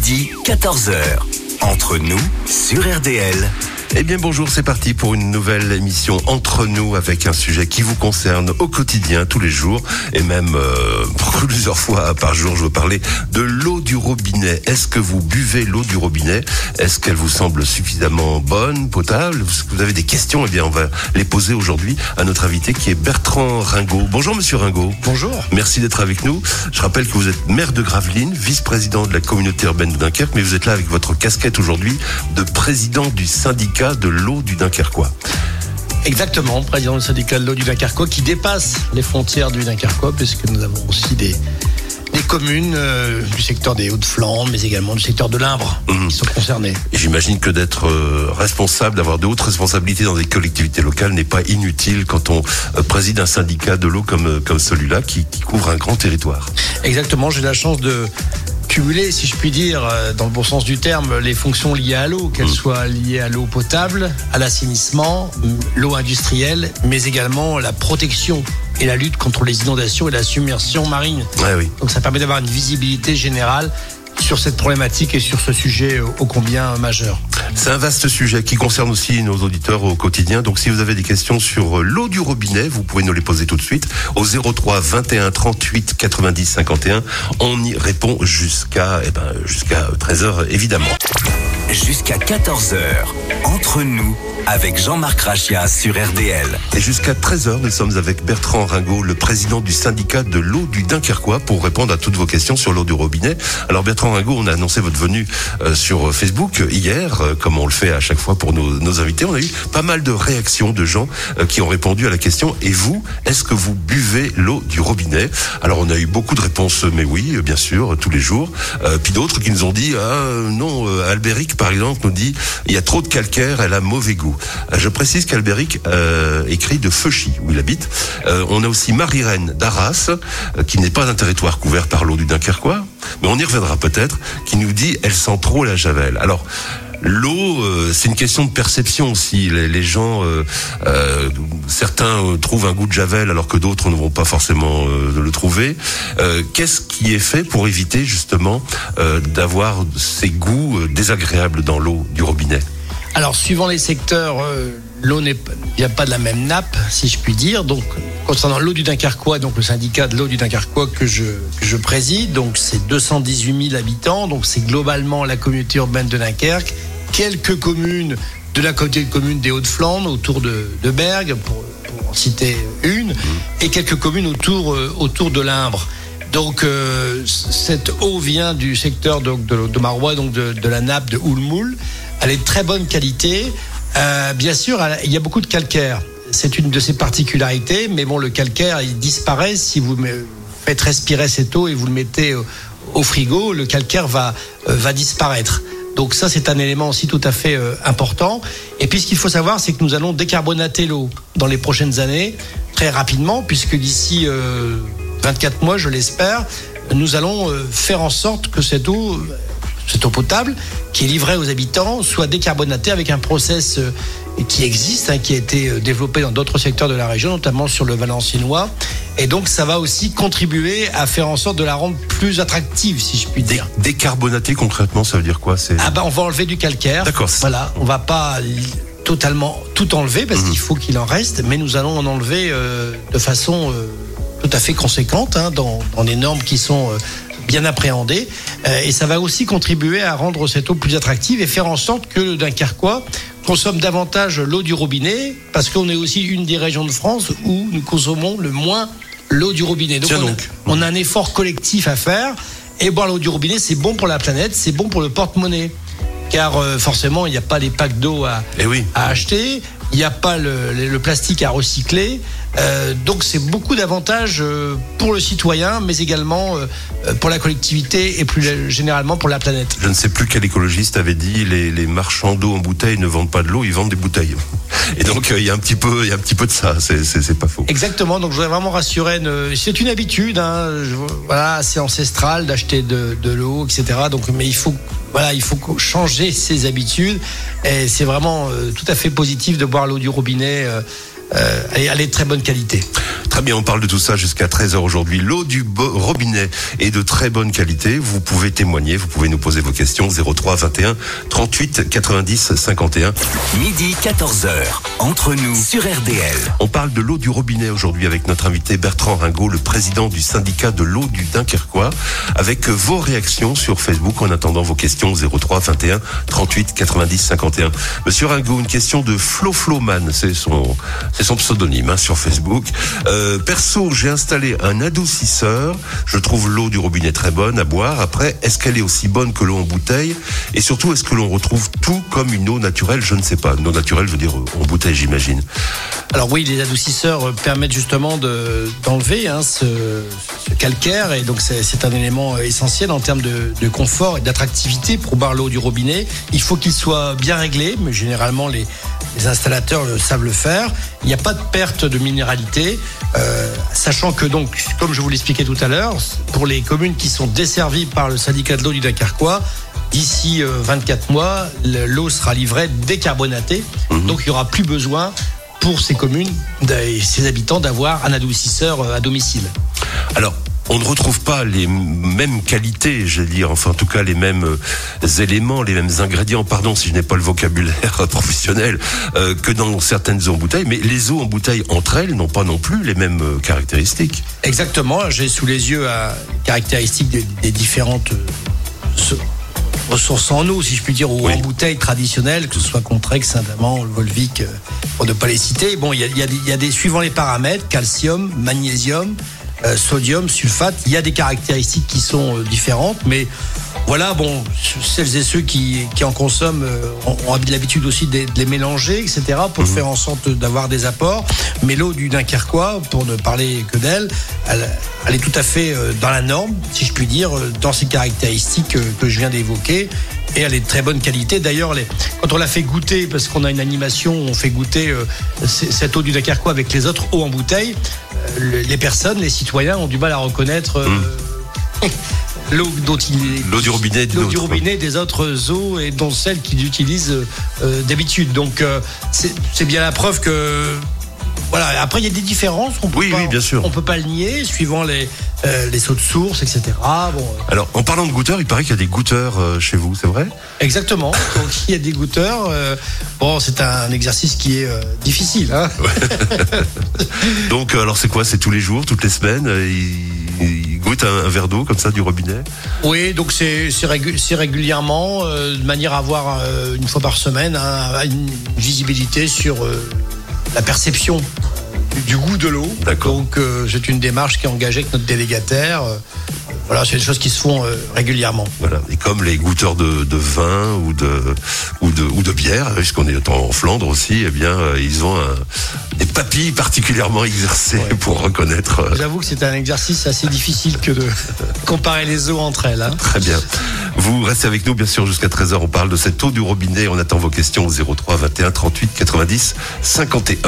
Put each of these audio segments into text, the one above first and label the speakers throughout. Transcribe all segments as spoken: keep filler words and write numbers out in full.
Speaker 1: midi, quatorze heures. Entre nous, sur R D L.
Speaker 2: Eh bien bonjour, c'est parti pour une nouvelle émission Entre nous avec un sujet qui vous concerne au quotidien, tous les jours et même euh, plusieurs fois par jour. Je veux parler de l'eau du robinet. Est-ce que vous buvez l'eau du robinet? Est-ce qu'elle vous semble suffisamment bonne, potable? Vous avez des questions? Eh bien on va les poser aujourd'hui à notre invité qui est Bertrand Ringot. Bonjour monsieur Ringot.
Speaker 3: Bonjour.
Speaker 2: Merci d'être avec nous. Je rappelle que vous êtes maire de Gravelines, vice-président de la communauté urbaine de Dunkerque, mais vous êtes là avec votre casquette aujourd'hui de président du syndicat de l'eau du Dunkerquois.
Speaker 3: Exactement, président du syndicat de l'eau du Dunkerquois qui dépasse les frontières du Dunkerquois puisque nous avons aussi des, des communes euh, du secteur des Hauts-de-Flandre mais également du secteur de l'Imbre mmh. qui sont concernées.
Speaker 2: Et j'imagine que d'être euh, responsable, d'avoir de hautes responsabilités dans des collectivités locales n'est pas inutile quand on euh, préside un syndicat de l'eau comme, euh, comme celui-là qui, qui couvre un grand territoire.
Speaker 3: Exactement, j'ai la chance de cumuler, si je puis dire, dans le bon sens du terme, les fonctions liées à l'eau, qu'elles mmh. soient liées à l'eau potable, à l'assainissement, l'eau industrielle, mais également la protection et la lutte contre les inondations et la submersion marine.
Speaker 2: Ouais, oui.
Speaker 3: Donc ça permet d'avoir une visibilité générale sur cette problématique et sur ce sujet ô combien majeur.
Speaker 2: C'est un vaste sujet qui concerne aussi nos auditeurs au quotidien. Donc si vous avez des questions sur l'eau du robinet, vous pouvez nous les poser tout de suite au zéro trois vingt et un trente-huit quatre-vingt-dix cinquante et un. On y répond jusqu'à eh ben, jusqu'à treize heures évidemment.
Speaker 1: Jusqu'à quatorze heures, Entre nous, avec Jean-Marc Rachia sur R D L.
Speaker 2: Et jusqu'à treize heures, nous sommes avec Bertrand Ringot, le président du syndicat de l'eau du Dunkerquois, pour répondre à toutes vos questions sur l'eau du robinet. Alors Bertrand Ringot, on a annoncé votre venue euh, sur Facebook hier, euh, comme on le fait à chaque fois pour nos, nos invités. On a eu pas mal de réactions de gens euh, qui ont répondu à la question. Et vous, est-ce que vous buvez l'eau du robinet? Alors on a eu beaucoup de réponses, mais oui, bien sûr, tous les jours. Euh, puis d'autres qui nous ont dit, ah non, euh, Albéric par exemple nous dit, il y a trop de calcaire, elle a mauvais goût. Je précise qu'Albéric euh, écrit de Feuchy, où il habite. Euh, on a aussi Marie-Reine d'Arras, euh, qui n'est pas un territoire couvert par l'eau du Dunkerquois, mais on y reviendra peut-être, qui nous dit « elle sent trop la javel ». Alors, l'eau, euh, c'est une question de perception aussi. Les, les gens, euh, euh, certains euh, trouvent un goût de javel alors que d'autres ne vont pas forcément euh, le trouver. Euh, qu'est-ce qui est fait pour éviter justement euh, d'avoir ces goûts euh, désagréables dans l'eau du robinet ?
Speaker 3: Alors, suivant les secteurs, euh, l'eau ne vient pas de la même nappe, si je puis dire. Donc, concernant l'eau du Dunkerquois, donc le syndicat de l'eau du Dunkerquois que je, que je préside, donc c'est deux cent dix-huit mille habitants, donc c'est globalement la communauté urbaine de Dunkerque, quelques communes de la communauté de communes des Hauts-de-Flandre, autour de, de Bergues, pour, pour en citer une, mmh. et quelques communes autour, euh, autour de l'Imbre. Donc, euh, cette eau vient du secteur donc, de, de Marois, donc de, de la nappe de Oulmoul. Elle est de très bonne qualité. Euh, bien sûr, elle, il y a beaucoup de calcaire. C'est une de ses particularités, mais bon, le calcaire, il disparaît si vous faites respirer cette eau et vous le mettez au, au frigo, le calcaire va, euh, va disparaître. Donc ça, c'est un élément aussi tout à fait euh, important. Et puis, ce qu'il faut savoir, c'est que nous allons décarbonater l'eau dans les prochaines années, très rapidement, puisque d'ici euh, vingt-quatre mois, je l'espère, nous allons euh, faire en sorte que cette eau... cette eau potable qui est livrée aux habitants soit décarbonatée avec un process qui existe, hein, qui a été développé dans d'autres secteurs de la région, notamment sur le Valenciennois. Et donc, ça va aussi contribuer à faire en sorte de la rendre plus attractive, si je puis dire.
Speaker 2: Décarbonater, concrètement, ça veut dire quoi? C'est...
Speaker 3: Ah ben, on va enlever du calcaire.
Speaker 2: D'accord.
Speaker 3: Voilà, on va pas totalement tout enlever parce mmh. qu'il faut qu'il en reste, mais nous allons en enlever euh, de façon euh, tout à fait conséquente, hein, dans, dans les normes qui sont... Euh, bien appréhendé, euh, et ça va aussi contribuer à rendre cette eau plus attractive et faire en sorte que le Dunkerquois consomme davantage l'eau du robinet, parce qu'on est aussi une des régions de France où nous consommons le moins l'eau du robinet. Donc,
Speaker 2: Tiens
Speaker 3: on,
Speaker 2: donc.
Speaker 3: A, on a un effort collectif à faire, et boire l'eau du robinet, c'est bon pour la planète, c'est bon pour le porte-monnaie, car euh, forcément, il n'y a pas les packs d'eau à,
Speaker 2: eh oui.
Speaker 3: à acheter, il n'y a pas le, le, le plastique à recycler. Euh, donc c'est beaucoup d'avantages euh, pour le citoyen, mais également euh, pour la collectivité et plus généralement pour la planète.
Speaker 2: Je ne sais plus quel écologiste avait dit les, les marchands d'eau en bouteille ne vendent pas de l'eau, ils vendent des bouteilles. Et donc il euh, y a un petit peu, il y a un petit peu de ça, c'est, c'est, c'est pas faux.
Speaker 3: Exactement. Donc je voudrais vraiment rassurer. Une, c'est une habitude, hein, je, voilà, c'est ancestral d'acheter de, de l'eau, et cetera. Donc mais il faut Voilà, il faut changer ses habitudes et c'est vraiment euh, tout à fait positif de boire l'eau du robinet euh, euh, elle, est, elle est de très bonne qualité.
Speaker 2: Très bien, on parle de tout ça jusqu'à treize heures aujourd'hui. L'eau du bo- robinet est de très bonne qualité. Vous pouvez témoigner, vous pouvez nous poser vos questions. zéro trois vingt et un trente-huit quatre-vingt-dix cinquante et un.
Speaker 1: Midi quatorze heures, entre nous sur R D L.
Speaker 2: On parle de l'eau du robinet aujourd'hui avec notre invité Bertrand Ringot, le président du syndicat de l'eau du Dunkerquois, avec vos réactions sur Facebook en attendant vos questions. zéro trois vingt et un trente-huit quatre-vingt-dix cinquante et un. Monsieur Ringot, une question de Flo Floman, c'est son, c'est son pseudonyme hein, sur Facebook. Euh, Euh, perso, j'ai installé un adoucisseur. Je trouve l'eau du robinet très bonne à boire. Après, est-ce qu'elle est aussi bonne que l'eau en bouteille? Et surtout, est-ce que l'on retrouve tout comme une eau naturelle? Je ne sais pas. Une eau naturelle, je veux dire en bouteille, j'imagine.
Speaker 3: Alors oui, les adoucisseurs permettent justement de, d'enlever hein, ce, ce calcaire. Et donc, c'est, c'est un élément essentiel en termes de, de confort et d'attractivité pour boire l'eau du robinet. Il faut qu'il soit bien réglé, mais généralement, les, les installateurs le savent le faire. Il n'y a pas de perte de minéralité. Euh, sachant que donc, comme je vous l'expliquais tout à l'heure, pour les communes qui sont desservies par le syndicat de l'eau du Dunkerquois, d'ici euh, vingt-quatre mois, l'eau sera livrée décarbonatée. Mmh. Donc il n'y aura plus besoin pour ces communes et ces habitants d'avoir un adoucisseur à domicile.
Speaker 2: Alors, on ne retrouve pas les mêmes qualités, je veux dire, enfin en tout cas les mêmes éléments, les mêmes ingrédients, pardon si je n'ai pas le vocabulaire professionnel, euh, que dans certaines eaux en bouteille, mais les eaux en bouteille entre elles n'ont pas non plus les mêmes caractéristiques.
Speaker 3: Exactement, j'ai sous les yeux euh, les caractéristiques des, des différentes euh, ressources en eau, si je puis dire, ou oui. en bouteille traditionnelle, que ce soit Contrex, Saint-Amand, le Volvic, euh, pour ne pas les citer. Bon, il y a, y a des, y a des suivant les paramètres, calcium, magnésium, Euh, sodium, sulfate, il y a des caractéristiques qui sont euh, différentes, mais voilà, bon, celles et ceux qui, qui en consomment euh, ont, ont l'habitude aussi de, de les mélanger, et cetera, pour mmh. faire en sorte d'avoir des apports. Mais l'eau du Dunkerquois, pour ne parler que d'elle, elle, elle est tout à fait euh, dans la norme, si je puis dire, euh, dans ces caractéristiques euh, que je viens d'évoquer. Et elle est de très bonne qualité. D'ailleurs, les, quand on l'a fait goûter, parce qu'on a une animation où on fait goûter euh, cette eau du Dunkerquois avec les autres eaux en bouteille, euh, les personnes, les citoyens ont du mal à reconnaître euh, mmh. l'eau dont ils,
Speaker 2: l'eau du robinet,
Speaker 3: l'eau du robinet des autres eaux et dont celles qu'ils utilisent euh, d'habitude. Donc, euh, c'est, c'est bien la preuve que. Voilà. Après, il y a des différences. On peut
Speaker 2: oui,
Speaker 3: pas,
Speaker 2: oui, bien sûr.
Speaker 3: On peut pas le nier, suivant les, euh, les sauts de source, et cetera. Bon.
Speaker 2: Alors, en parlant de goûteurs, il paraît qu'il y a des goûteurs euh, chez vous, c'est vrai?
Speaker 3: Exactement. Donc, il y a des goûteurs. Euh, bon, c'est un exercice qui est euh, difficile. Hein.
Speaker 2: Ouais. Donc, alors, c'est quoi? C'est tous les jours, toutes les semaines? Ils, ils goûtent un, un verre d'eau comme ça du robinet?
Speaker 3: Oui, donc c'est, c'est, régu- c'est régulièrement, euh, de manière à avoir euh, une fois par semaine hein, une visibilité sur. Euh, la perception du goût de l'eau.
Speaker 2: D'accord.
Speaker 3: Donc euh, c'est une démarche qui est engagée avec notre délégataire. Euh, voilà, c'est des choses qui se font euh, régulièrement.
Speaker 2: Voilà. Et comme les goûteurs de, de vin ou de ou de ou de bière, puisqu'on est en Flandre aussi, eh bien euh, ils ont un, des papilles particulièrement exercées ouais. pour reconnaître. Euh...
Speaker 3: J'avoue que c'est un exercice assez difficile que de comparer les eaux entre elles. Hein.
Speaker 2: Très bien. Vous restez avec nous bien sûr jusqu'à treize heures. On parle de cette eau du robinet. On attend vos questions au zéro trois vingt et un trente-huit quatre-vingt-dix cinquante et un.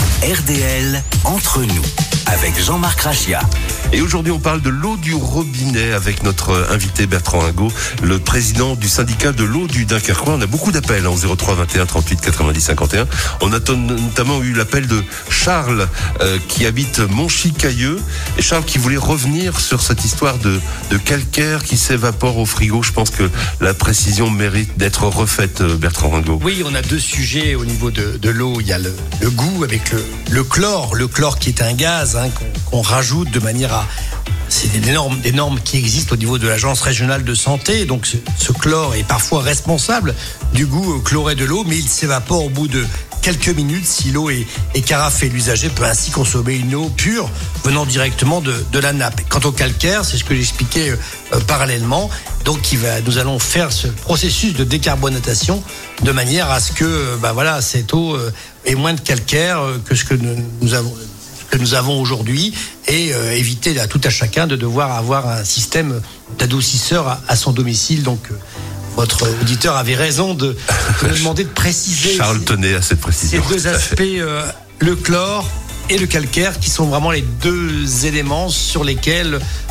Speaker 1: R D L entre nous avec Jean-Marc Rachia.
Speaker 2: Et aujourd'hui, on parle de l'eau du robinet avec notre invité Bertrand Ringot, le président du syndicat de l'eau du Dunkerquois. On a beaucoup d'appels hein, au zéro trois vingt et un trente-huit quatre-vingt-dix cinquante et un. On a notamment eu l'appel de Charles euh, qui habite Montchicailleux. Et Charles qui voulait revenir sur cette histoire de, de calcaire qui s'évapore au frigo. Je pense que la précision mérite d'être refaite, Bertrand Ringot.
Speaker 3: Oui, on a deux sujets au niveau de, de l'eau. Il y a le, le goût avec le, le chlore. Le chlore qui est un gaz hein, qu'on, qu'on rajoute de manière à... C'est des normes, des normes qui existent au niveau de l'Agence régionale de santé. Donc ce, ce chlore est parfois responsable du goût chloré de l'eau, mais il s'évapore au bout de quelques minutes si l'eau est, est carafée. L'usager peut ainsi consommer une eau pure venant directement de, de la nappe. Quant au calcaire, c'est ce que j'expliquais euh, parallèlement. Donc il va, nous allons faire ce processus de décarbonatation de manière à ce que euh, bah, voilà, cette eau euh, ait moins de calcaire euh, que ce que nous, nous avons que nous avons aujourd'hui et euh, éviter à tout à chacun de devoir avoir un système d'adoucisseur à, à son domicile. Donc euh, votre auditeur avait raison de, de me demander de préciser
Speaker 2: Charles tenait à cette précision.
Speaker 3: Ces deux aspects, euh, le chlore et le calcaire, qui sont vraiment les deux éléments sur lesquels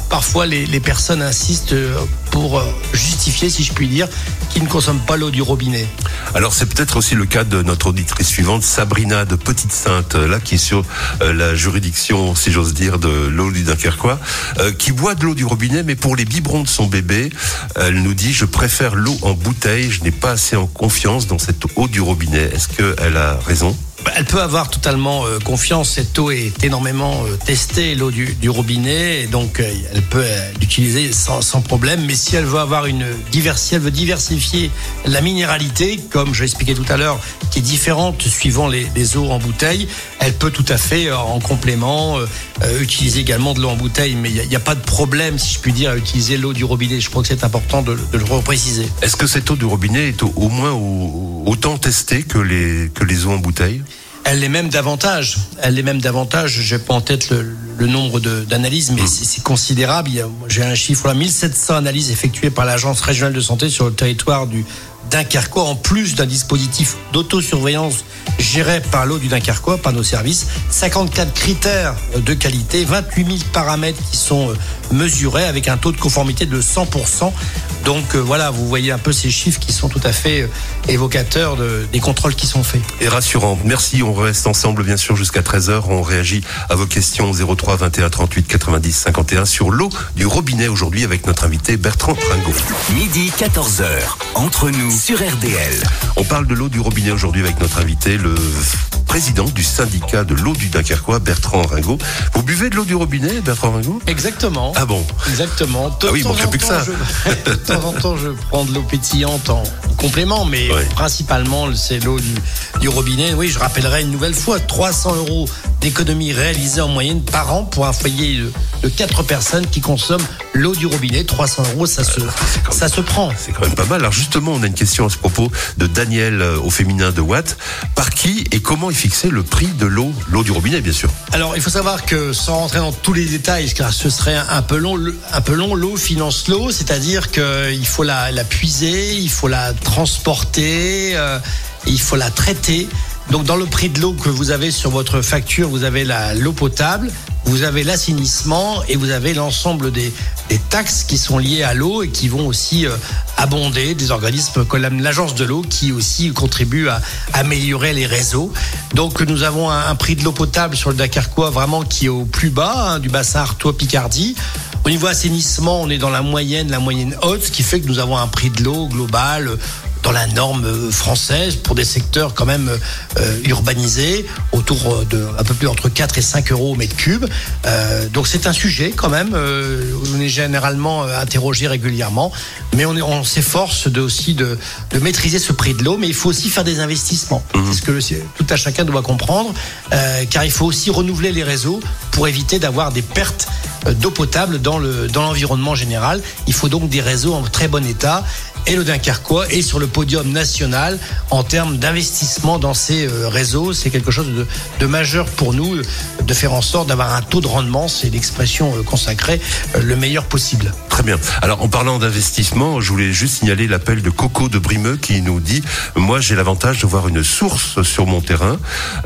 Speaker 3: parfois les, les personnes insistent pour justifier, si je puis dire, qu'ils ne consomment pas l'eau du robinet.
Speaker 2: Alors c'est peut-être aussi le cas de notre auditrice suivante, Sabrina de Petite-Sainte, là qui est sur euh, la juridiction, si j'ose dire, de l'eau du Dunkerquois, euh, qui boit de l'eau du robinet, mais pour les biberons de son bébé, elle nous dit « Je préfère l'eau en bouteille, je n'ai pas assez en confiance dans cette eau du robinet ». Est-ce qu'elle a raison ?
Speaker 3: Elle peut avoir totalement euh, confiance. Cette eau est énormément euh, testée, l'eau du, du robinet, et donc euh, elle peut euh, l'utiliser sans, sans problème. Mais si elle veut avoir une diversité, elle veut diversifier la minéralité, comme je l'expliquais tout à l'heure, qui est différente suivant les, les eaux en bouteille, elle peut tout à fait euh, en complément euh, euh, utiliser également de l'eau en bouteille. Mais il n'y a, a pas de problème, si je puis dire, à utiliser l'eau du robinet. Je crois que c'est important de, de le repréciser.
Speaker 2: Est-ce que cette eau du robinet est au, au moins au, autant testée que les, que les eaux en bouteille ?
Speaker 3: Elle l'est même davantage. Elle l'est même davantage. Je n'ai pas en tête le, le nombre de, d'analyses, mais c'est, c'est considérable. Il y a, j'ai un chiffre là, mille sept cents analyses effectuées par l'Agence régionale de santé sur le territoire du Dunkerquois, en plus d'un dispositif d'autosurveillance géré par l'eau du Dunkerquois, par nos services. cinquante-quatre critères de qualité, vingt-huit mille paramètres qui sont mesurés avec un taux de conformité de cent pour cent. Donc euh, voilà, vous voyez un peu ces chiffres qui sont tout à fait euh, évocateurs de, des contrôles qui sont faits.
Speaker 2: Et rassurant. Merci, on reste ensemble bien sûr jusqu'à treize heures. On réagit à vos questions zéro trois vingt et un trente-huit quatre-vingt-dix cinquante et un sur l'eau du robinet aujourd'hui avec notre invité Bertrand Ringot.
Speaker 1: Midi quatorze heures, entre nous sur R D L.
Speaker 2: On parle de l'eau du robinet aujourd'hui avec notre invité, le président du syndicat de l'eau du Dunkerquois, Bertrand Ringot. Vous buvez de l'eau du robinet, Bertrand Ringot ?
Speaker 3: Exactement.
Speaker 2: Ah bon ?
Speaker 3: Exactement. De
Speaker 2: ah oui, il manquerait plus que ça.
Speaker 3: Je, de temps en temps, je prends de l'eau pétillante en complément, mais ouais. Principalement, c'est l'eau du, du robinet. Oui, je rappellerai une nouvelle fois, trois cents euros d'économie réalisée en moyenne par an pour un foyer de, de quatre personnes qui consomment l'eau du robinet. trois cents euros, ça se, ça se prend.
Speaker 2: C'est quand même pas mal. Alors justement, on a une question à ce propos de Daniel au féminin de Watt. Par qui et comment est fixé le prix de l'eau, l'eau du robinet, bien sûr?
Speaker 3: Alors, il faut savoir que, sans rentrer dans tous les détails, car ce serait un peu long, un peu long, l'eau finance l'eau, c'est-à-dire qu'il faut la, la puiser, il faut la transporter, euh, il faut la traiter. Donc, dans le prix de l'eau que vous avez sur votre facture, vous avez la, l'eau potable, vous avez l'assainissement et vous avez l'ensemble des, des taxes qui sont liées à l'eau et qui vont aussi euh, abonder des organismes comme l'Agence de l'eau qui aussi contribue à améliorer les réseaux. Donc nous avons un, un prix de l'eau potable sur le Dunkerquois vraiment qui est au plus bas, hein, du bassin Artois-Picardie. Au niveau assainissement, on est dans la moyenne, la moyenne haute, ce qui fait que nous avons un prix de l'eau global dans la norme française pour des secteurs quand même euh, urbanisés, autour de un peu plus entre quatre et cinq euros au mètre cube. Euh, donc c'est un sujet quand même. Euh, on est généralement interrogé régulièrement, mais on, est, on s'efforce de, aussi de, de maîtriser ce prix de l'eau. Mais il faut aussi faire des investissements. Mmh. C'est ce que le, tout un chacun doit comprendre, euh, car il faut aussi renouveler les réseaux pour éviter d'avoir des pertes d'eau potable dans, le, dans l'environnement général. Il faut donc des réseaux en très bon état. Et le Dunkerquois est sur le podium national en termes d'investissement dans ces réseaux. C'est quelque chose de, de majeur pour nous, de faire en sorte d'avoir un taux de rendement, c'est l'expression consacrée, le meilleur possible.
Speaker 2: Très bien. Alors, en parlant d'investissement, je voulais juste signaler l'appel de Coco de Brimeux qui nous dit « Moi, j'ai l'avantage de voir une source sur mon terrain.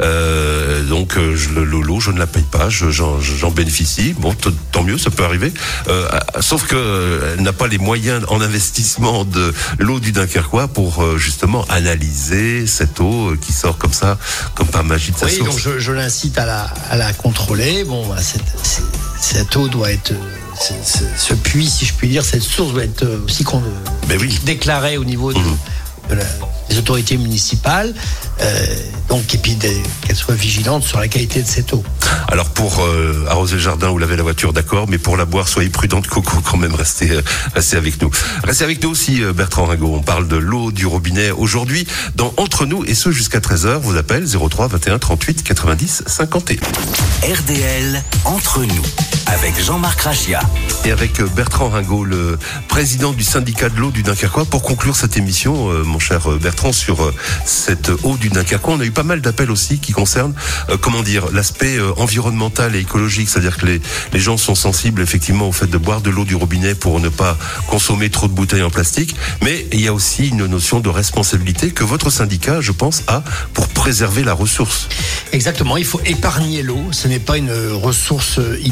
Speaker 2: Euh, donc, je, l'eau, je ne la paye pas, je, j'en, j'en bénéficie. Bon, t- tant mieux, ça peut arriver. Euh, sauf qu'elle euh, n'a pas les moyens en investissement de l'eau du Dunkerquois pour euh, justement analyser cette eau qui sort comme ça, comme par magie de sa
Speaker 3: oui,
Speaker 2: source.
Speaker 3: Oui, donc je, je l'incite à la, à la contrôler. Bon, cette, cette, cette eau doit être... Ce, ce, ce puits, si je puis dire, cette source doit être aussi qu'on,
Speaker 2: Mais oui.
Speaker 3: déclarée au niveau de, mmh. de la, des autorités municipales, euh, donc, et puis des, qu'elles soient vigilantes sur la qualité de cette eau.
Speaker 2: Alors pour euh, arroser le jardin ou laver la voiture, d'accord, mais pour la boire, soyez prudente, Coco, quand même, restez, euh, restez avec nous. Restez avec nous aussi, euh, Bertrand Ringot. On parle de l'eau du robinet aujourd'hui dans Entre nous, et ce jusqu'à treize heures. Vous appelez zéro trois vingt et un trente-huit quatre-vingt-dix cinquante et un.
Speaker 1: R D L Entre nous avec Jean-Marc Rachia.
Speaker 2: Et avec Bertrand Ringot, le président du syndicat de l'eau du Dunkerquois, pour conclure cette émission, euh, mon cher Bertrand, sur euh, cette eau du Dunkerquois, on a eu pas mal d'appels aussi qui concernent, euh, comment dire, l'aspect euh, environnemental et écologique, c'est-à-dire que les, les gens sont sensibles effectivement au fait de boire de l'eau du robinet pour ne pas consommer trop de bouteilles en plastique, mais il y a aussi une notion de responsabilité que votre syndicat, je pense, a pour préserver la ressource.
Speaker 3: Exactement, il faut épargner l'eau, ce n'est pas une ressource inépuisable.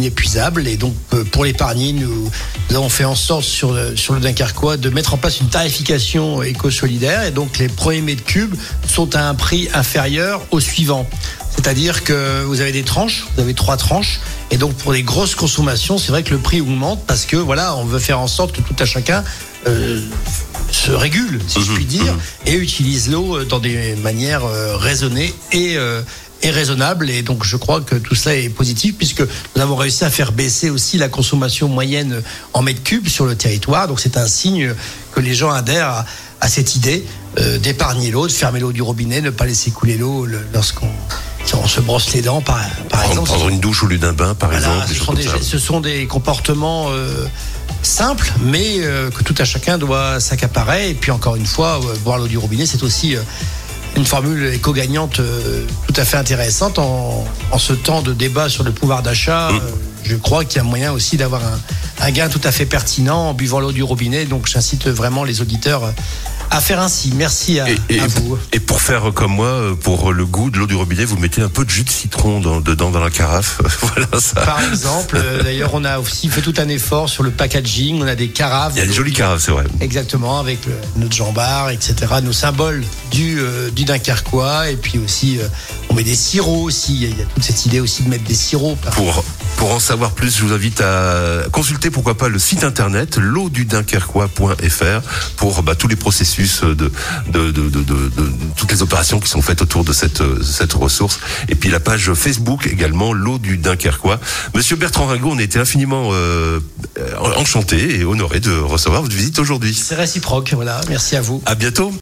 Speaker 3: raisonnable. Et donc, pour l'épargner, nous, nous avons fait en sorte sur le, sur le Dunkerquois de mettre en place une tarification éco-solidaire. Et donc, les premiers mètres cubes sont à un prix inférieur au suivant. C'est-à-dire que vous avez des tranches, vous avez trois tranches. Et donc, pour les grosses consommations, c'est vrai que le prix augmente parce que, voilà, on veut faire en sorte que tout à chacun euh, se régule, si je puis dire, et utilise l'eau dans des manières euh, raisonnées et, euh, et raisonnables. Et donc, je crois que tout ça est positif puisque nous avons réussi à faire baisser aussi la consommation moyenne en mètres cubes sur le territoire. Donc, c'est un signe que les gens adhèrent à, à cette idée euh, d'épargner l'eau, de fermer l'eau du robinet, ne pas laisser couler l'eau lorsqu'on on se brosse les dents, par, par
Speaker 2: prendre,
Speaker 3: exemple.
Speaker 2: Prendre une douche au lieu d'un bain, par
Speaker 3: voilà,
Speaker 2: exemple.
Speaker 3: Ce sont, des, ce sont des comportements euh, simples, mais euh, que tout à chacun doit s'accaparer. Et puis encore une fois, euh, boire l'eau du robinet, c'est aussi euh, une formule éco-gagnante euh, tout à fait intéressante. En, en ce temps de débat sur le pouvoir d'achat, mmh. euh, je crois qu'il y a moyen aussi d'avoir un, un gain tout à fait pertinent en buvant l'eau du robinet. Donc j'incite vraiment les auditeurs euh, à faire ainsi. Merci à,
Speaker 2: et, et,
Speaker 3: à vous.
Speaker 2: Et pour faire comme moi, pour le goût de l'eau du robinet, vous mettez un peu de jus de citron dans, dedans dans la carafe. Voilà ça.
Speaker 3: Par exemple, d'ailleurs, on a aussi fait tout un effort sur le packaging. On a des carafes.
Speaker 2: Il y a des jolies carafes, c'est vrai. Exactement,
Speaker 3: avec le, notre jambard, et cetera. Nos symboles du, euh, du Dunkerquois. Et puis aussi, euh, on met des sirops aussi. Il y, a, il y a toute cette idée aussi de mettre des sirops.
Speaker 2: Pour, pour en savoir plus, je vous invite à consulter, pourquoi pas, le site internet l'eau du dunkerquois point f r pour bah, tous les processus De, de, de, de, de, de toutes les opérations qui sont faites autour de cette, cette ressource. Et puis la page Facebook également, l'eau du Dunkerquois. Monsieur Bertrand Ringot, on était infiniment euh, enchanté et honoré de recevoir votre visite aujourd'hui.
Speaker 3: C'est réciproque, voilà. Merci à vous.
Speaker 2: À bientôt.